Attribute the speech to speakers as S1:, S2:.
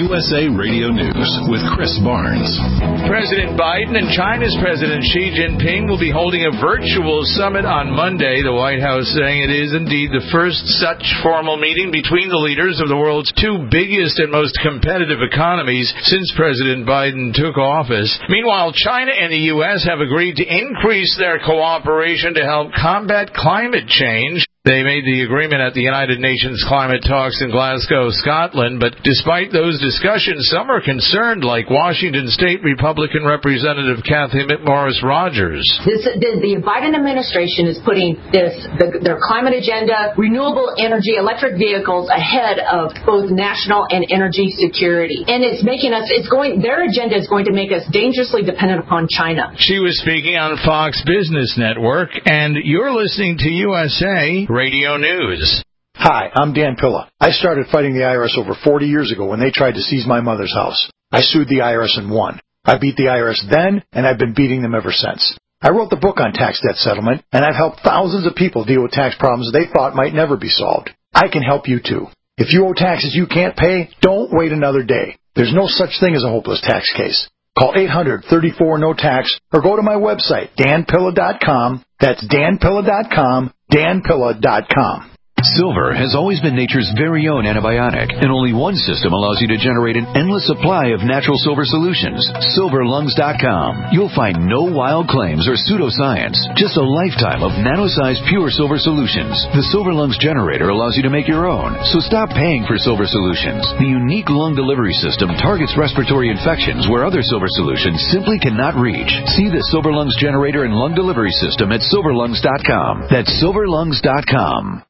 S1: USA Radio News with Chris Barnes.
S2: President Biden and China's President Xi Jinping will be holding a virtual summit on Monday, the White House saying it is indeed the first such formal meeting between the leaders of the world's two biggest and most competitive economies since President Biden took office. Meanwhile, China and the U.S. have agreed to increase their cooperation to help combat climate change. They made the agreement at the United Nations climate talks in Glasgow, Scotland, but despite those discussions, some are concerned, like Washington State Republican Representative Kathy McMorris-Rogers.
S3: The Biden administration is putting their climate agenda, renewable energy, electric vehicles ahead of both national and energy security. And it's making us, their agenda is going to make us dangerously dependent upon China.
S2: She was speaking on Fox Business Network, and you're listening to USA Radio News.
S4: Hi, I'm Dan Pilla. I started fighting the IRS over 40 years ago when they tried to seize my mother's house. I sued the IRS and won. I beat the IRS then, and I've been beating them ever since. I wrote the book on tax debt settlement, and I've helped thousands of people deal with tax problems they thought might never be solved. I can help you too. If you owe taxes you can't pay, don't wait another day. There's no such thing as a hopeless tax case. Call 800-34-NO-TAX or go to my website, danpilla.com. That's danpilla.com, danpilla.com.
S5: Silver has always been nature's very own antibiotic, and only one system allows you to generate an endless supply of natural silver solutions. SilverLungs.com. You'll find no wild claims or pseudoscience, just a lifetime of nano-sized pure silver solutions. The Silver Lungs generator allows you to make your own, so stop paying for silver solutions. The unique lung delivery system targets respiratory infections where other silver solutions simply cannot reach. See the Silver Lungs generator and lung delivery system at SilverLungs.com. That's SilverLungs.com.